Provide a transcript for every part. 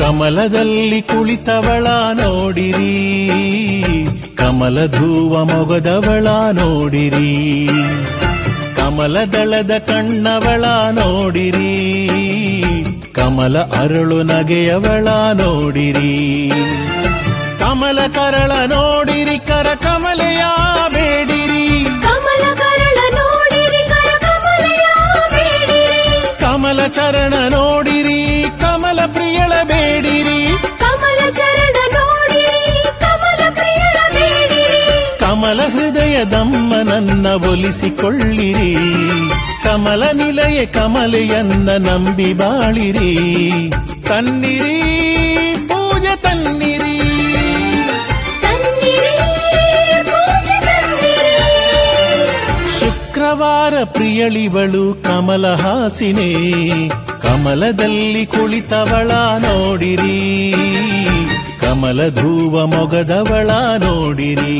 ಕಮಲದಲ್ಲಿ ಕುಳಿತವಳ ನೋಡಿರಿ, ಕಮಲ ಧೂವ ಮೊಗದವಳ ನೋಡಿರಿ, ಕಮಲದಳದ ಕಣ್ಣವಳ ನೋಡಿರಿ, ಕಮಲ ಅರಳು ನಗೆಯವಳ ನೋಡಿರಿ, ಕಮಲ ಕರಳ ನೋಡಿರಿ ಕರ ಕಮಲೆಯ ಬೇಡಿರಿ, ಕಮಲ ಕರಳ ನೋಡಿರಿ ಕರ ಕಮಲೆಯ ಬೇಡಿರಿ, ಕಮಲ ಚರಣ ನೋಡಿರಿ ಕಮಲ ಪ್ರಿಯಳ ಬೇಡಿರಿ, ಕಮಲ ಚರಣ ನೋಡಿರಿ ಕಮಲ ಪ್ರಿಯಳ ಬೇಡಿರಿ, ಕಮಲ ಹೃದಯದಮ್ಮನನ್ನ ಒಲಿಸಿಕೊಳ್ಳಿರಿ, ಕಮಲ ನಿಲಯ ಕಮಲೆಯನ್ನ ನಂಬಿ ಬಾಳಿರಿ, ತನ್ನಿರಿ ಪೂಜೆ ತನ್ನಿರಿ, ಶುಕ್ರವಾರ ಪ್ರಿಯಳಿವಳು ಕಮಲಹಾಸಿನೇ, ಕಮಲದಲ್ಲಿ ಕುಳಿತವಳ ನೋಡಿರಿ, ಕಮಲ ಧೂವ ಮೊಗದವಳ ನೋಡಿರಿ.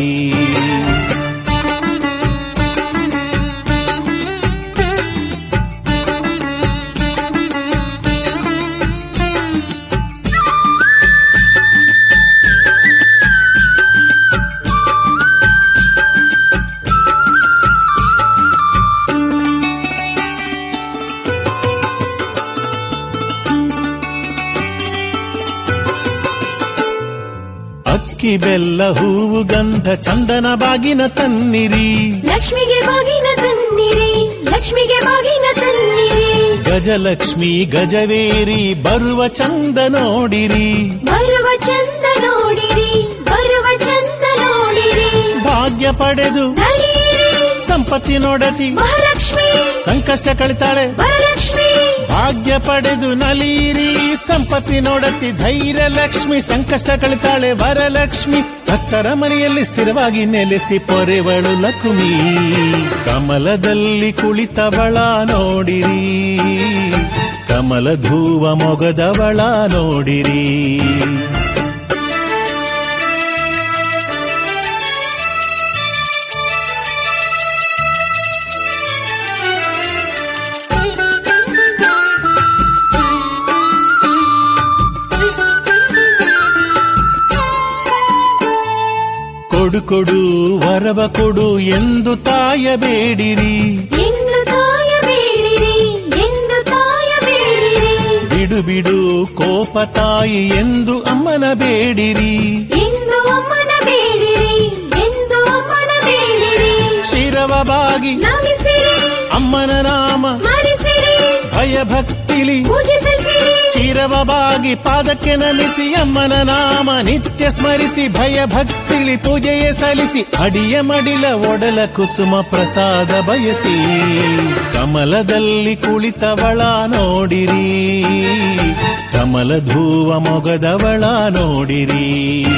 ಅಕ್ಕಿ ಬೆಲ್ಲ ಹೂವು ಗಂಧ ಚಂದನ ಬಾಗಿನ ತನ್ನಿರಿ, ಲಕ್ಷ್ಮಿಗೆ ಬಾಗಿನ ತನ್ನಿರಿ, ಲಕ್ಷ್ಮಿಗೆ ಬಾಗಿನ ತನ್ನಿರಿ, ಗಜಲಕ್ಷ್ಮಿ ಗಜವೇರಿ ಬರುವ ಚಂದ ನೋಡಿರಿ, ಬರುವ ಚಂದ ನೋಡಿರಿ, ಬರುವ ಚಂದ ನೋಡಿರಿ, ಭಾಗ್ಯ ಪಡೆದು ನಲಿಯಿರಿ ಸಂಪತ್ತಿ ನೋಡತಿ ಮಹಾಲಕ್ಷ್ಮಿ, ಸಂಕಷ್ಟ ಕಳಿತಾಳೆ ವರಲಕ್ಷ್ಮಿ, ಭಾಗ್ಯ ಪಡೆದು ನಲಿಯಿರಿ ಸಂಪತ್ತಿ ನೋಡತಿ ಧೈರ್ಯ ಲಕ್ಷ್ಮಿ, ಸಂಕಷ್ಟ ಕಳಿತಾಳೆ ವರಲಕ್ಷ್ಮಿ, ಭಕ್ತರ ಮನೆಯಲ್ಲಿ ಸ್ಥಿರವಾಗಿ ನೆಲೆಸಿ ಪೊರೆವಳು ಲಕ್ಷ್ಮಿ, ಕಮಲದಲ್ಲಿ ಕುಳಿತವಳ ನೋಡಿರಿ, ಕಮಲ ಧೂವ ಮೊಗದವಳ ನೋಡಿರಿ. ಕೊಡು ಕೊಡು ವರವ ಕೊಡು ಎಂದು ತಾಯ ಬೇಡಿರಿ, ಎಂದು ತಾಯ ಬೇಡಿರಿ, ಎಂದು ತಾಯ ಬೇಡಿರಿ, ಬಿಡು ಬಿಡು ಕೋಪ ತಾಯಿ ಎಂದು ಅಮ್ಮನ ಬೇಡಿರಿ, ಎಂದು ಅಮ್ಮನ ಬೇಡಿರಿ, ಎಂದು ಅಮ್ಮನ ಬೇಡಿರಿ, ಶಿರವ ಬಾಗಿ ನಮಿಸಿರಿ ಅಮ್ಮನ ನಾಮ ಸ್ಮರಿಸಿರಿ, ಭಯ ಭಕ್ತಿಲಿ ಪೂಜೆ ಸಲ್ಲಿಸಿರಿ, ಶಿರವ ಬಾಗಿ ಪಾದಕ್ಕೆ ನಮಿಸಿ ಅಮ್ಮನ ನಾಮ ನಿತ್ಯ ಸ್ಮರಿಸಿ, ಭಯ ಭಕ್ತಿಲಿ ಪೂಜೆಯೇ ಸಲ್ಲಿಸಿ, ಅಡಿಯ ಮಡಿಲ ಒಡಲ ಕುಸುಮ ಪ್ರಸಾದ ಬಯಸಿ, ಕಮಲದಲ್ಲಿ ಕುಳಿತವಳ ನೋಡಿರಿ, ಕಮಲ ಧೂವ ಮೊಗದವಳ ನೋಡಿರಿ.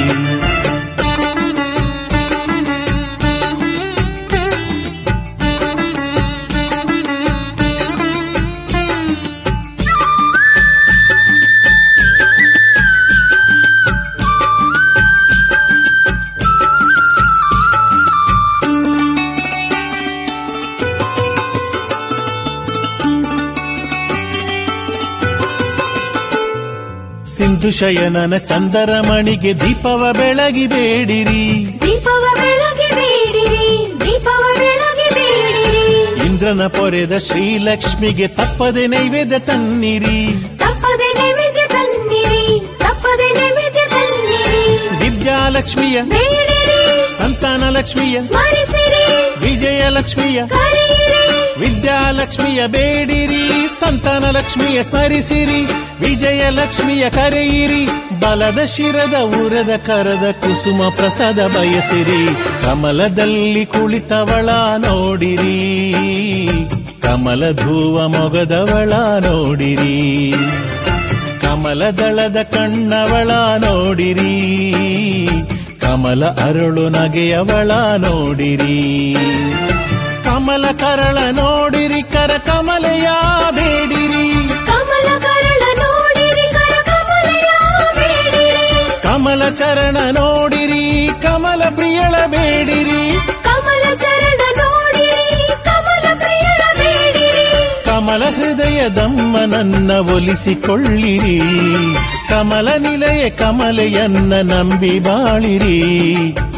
ಸಿಂಧು ಶಯನನ ಚಂದರಮಣಿಗೆ ದೀಪವ ಬೆಳಗಿ ಬೇಡಿರಿ, ದೀಪವ ಬೆಳಗಿ ಬೇಡಿರಿ, ದೀಪವ ಬೆಳಗಿ ಬೇಡಿರಿ, ಇಂದ್ರನ ಪೊರೆದ ಶ್ರೀಲಕ್ಷ್ಮಿಗೆ ತಪ್ಪದೆ ನೈವೇದ್ಯ ತನ್ನಿರಿ, ತಪ್ಪದೆ ನೈವೇದ್ಯ ತನ್ನಿರಿ, ತಪ್ಪದೆ ನೈವೇದ್ಯ ತನ್ನಿರಿ, ವಿದ್ಯಾಲಕ್ಷ್ಮಿಯ ಬೇಡಿರಿ ಸಂತಾನ ಲಕ್ಷ್ಮಿಯ ಸ್ಮರಿಸಿರಿ, ವಿಜಯಲಕ್ಷ್ಮಿಯ ಕರೆಯಿರಿ, ವಿದ್ಯಾಲಕ್ಷ್ಮಿಯ ಬೇಡಿರಿ ಸಂತಾನ ಲಕ್ಷ್ಮಿಯ ಸ್ಮರಿಸಿರಿ, ವಿಜಯಲಕ್ಷ್ಮಿಯ ಕರೆಯಿರಿ, ಬಲದ ಶಿರದ ಉರದ ಕರದ ಕುಸುಮ ಪ್ರಸಾದ ಬಯಸಿರಿ, ಕಮಲದಲ್ಲಿ ಕುಳಿತವಳ ನೋಡಿರಿ, ಕಮಲ ಧೂವ ಮೊಗದವಳ ನೋಡಿರಿ, ಕಮಲದಳದ ಕಣ್ಣವಳ ನೋಡಿರಿ, ಕಮಲ ಅರಳು ನಗೆಯವಳ ನೋಡಿರಿ, ಕಮಲ ಕರಳ ನೋಡಿರಿ ಕರ ಕಮಲೆಯ ಬೇಡಿರಿ, ಕಮಲ ಕರಳ ನೋಡಿರಿ ಕರ ಕಮಲೆಯ ಬೇಡಿರಿ, ಕಮಲ ಚರಣ ನೋಡಿರಿ ಕಮಲ ಪ್ರಿಯಳ ಬೇಡಿರಿ, ಕಮಲ ಚರಣ ನೋಡಿರಿ ಕಮಲ ಪ್ರಿಯಳ ಬೇಡಿರಿ, ಕಮಲ ಹೃದಯದಮ್ಮನನ್ನ ಒಲಿಸಿಕೊಳ್ಳಿರಿ, ಕಮಲ ನಿಲಯ ಕಮಲೆಯನ್ನ ನಂಬಿ ಬಾಳಿರಿ